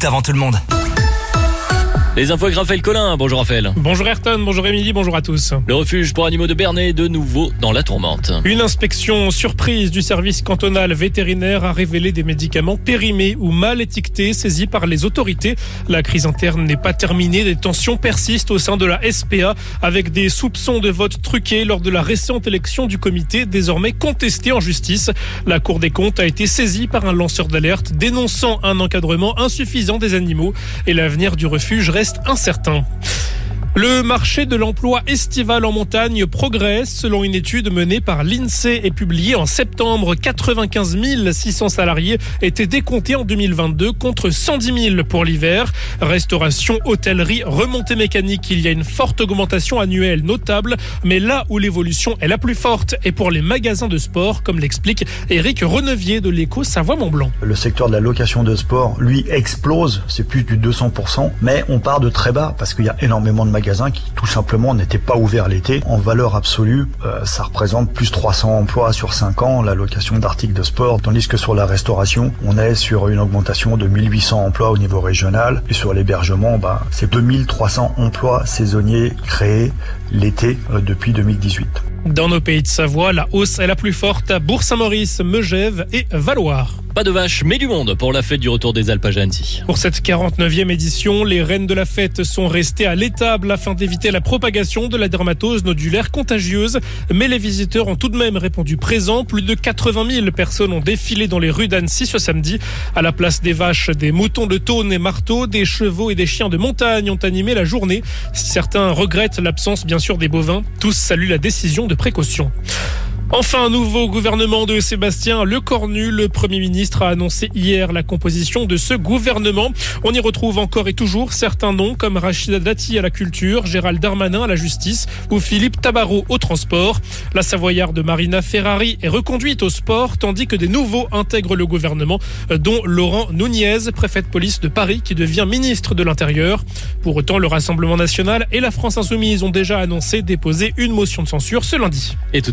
avant tout le monde. Les infos avec Raphaël Collin. Bonjour Raphaël. Bonjour Ayrton, bonjour Émilie, bonjour à tous. Le refuge pour animaux de Bernay est de nouveau dans la tourmente. Une inspection surprise du service cantonal vétérinaire a révélé des médicaments périmés ou mal étiquetés saisis par les autorités. La crise interne n'est pas terminée, des tensions persistent au sein de la SPA avec des soupçons de vote truqué lors de la récente élection du comité désormais contestée en justice. La Cour des comptes a été saisie par un lanceur d'alerte dénonçant un encadrement insuffisant des animaux et l'avenir du refuge reste incertain. Le marché de l'emploi estival en montagne progresse. Selon une étude menée par l'INSEE et publiée en septembre, 95 600 salariés étaient décomptés en 2022 contre 110 000 pour l'hiver. Restauration, hôtellerie, remontée mécanique, il y a une forte augmentation annuelle notable. Mais là où l'évolution est la plus forte est pour les magasins de sport, comme l'explique Éric Renevier de l'Écho Savoie-Mont-Blanc. Le secteur de la location de sport, lui, explose. C'est plus du 200%. Mais on part de très bas parce qu'il y a énormément de magasins qui tout simplement n'étaient pas ouverts l'été. En valeur absolue, ça représente plus 300 emplois sur 5 ans, la location d'articles de sport, tandis que sur la restauration, on est sur une augmentation de 1800 emplois au niveau régional, et sur l'hébergement, c'est 2300 emplois saisonniers créés l'été depuis 2018. Dans nos pays de Savoie, la hausse est la plus forte à Bourg-Saint-Maurice, Megève et Valloire. Pas de vaches, mais du monde pour la fête du retour des Alpes à Annecy. Pour cette 49e édition, les reines de la fête sont restées à l'étable afin d'éviter la propagation de la dermatose nodulaire contagieuse. Mais les visiteurs ont tout de même répondu présent. Plus de 80 000 personnes ont défilé dans les rues d'Annecy ce samedi. À la place des vaches, des moutons de Thônes et Marteau, des chevaux et des chiens de montagne ont animé la journée. Certains regrettent l'absence, bien sûr, des bovins. Tous saluent la décision de précaution. Enfin, un nouveau gouvernement de Sébastien Lecornu. Le Premier ministre a annoncé hier la composition de ce gouvernement. On y retrouve encore et toujours certains noms comme Rachida Dati à la culture, Gérald Darmanin à la justice ou Philippe Tabarot au transport. La Savoyarde Marina Ferrari est reconduite au sport, tandis que des nouveaux intègrent le gouvernement, dont Laurent Nunez, préfet de police de Paris, qui devient ministre de l'Intérieur. Pour autant, le Rassemblement national et la France insoumise ont déjà annoncé déposer une motion de censure ce lundi.